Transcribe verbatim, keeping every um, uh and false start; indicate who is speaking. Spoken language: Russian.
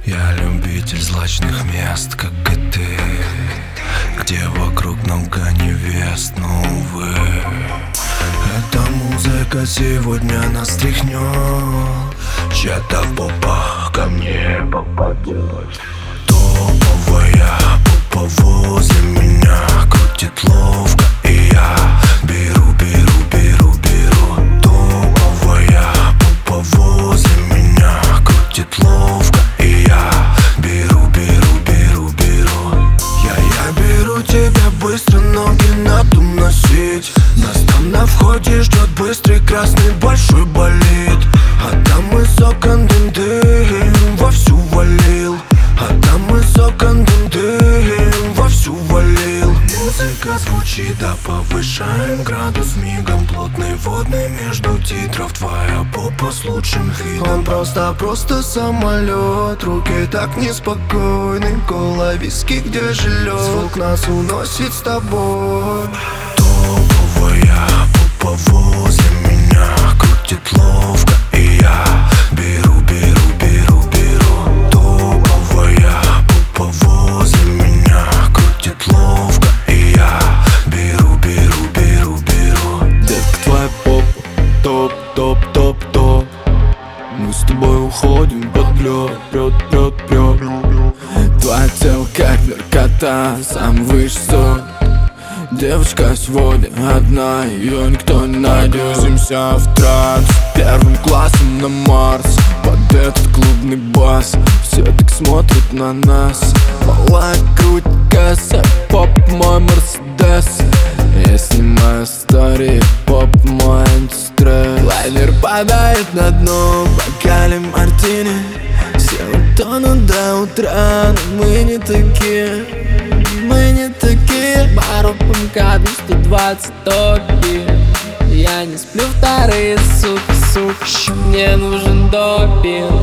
Speaker 1: Я любитель злачных мест, как и ты, где вокруг много невест, но, увы, эта музыка сегодня нас тряхнет. Чья-то попа ко мне попадет. Топовая попа возле меня крутит ловко, и я беру, беру, беру, беру. Топовая попа возле меня крутит ловко, и я беру, беру, беру, беру. Я, я беру тебя быстро, ноги надо уносить. Нас там на входе ждет быстрый красный большой болид. А там из окон дым-дым вовсю валил. А там из окон дым-дым вовсю валил. Музыка звучит, да повышаем градус мигом. Плотный водный между титров, твоя попа с лучшим видом. Он просто-просто самолет, руки так неспокойны. Кола, виски, где жилье, звук нас уносит с тобой. Топовая попа возле меня крутит ловко, и я беру, беру, беру, беру. Топовая попа возле меня крутит ловко, и я беру, беру, беру, беру.
Speaker 2: Детка, твоя попа топ, топ, топ, топ. Мы с тобой уходим под лед, прет, прет, прет. Твое тело как наркота, сам высший. Девочка сегодня одна, ее никто не найдет. Движемся в транс, первым классом на Марс. Под этот клубный бас все так смотрят на нас. Малая грудь, касса, поп мой Мерседес. Я снимаю стори, поп мой антистресс. Лайнер падает на дно, бокале мартини. Все утонут до утра, но мы не такие. Мы не такие.
Speaker 3: Бару ПМК двести двадцать топи. Я не сплю вторые сутки, сука. Мне нужен допинг.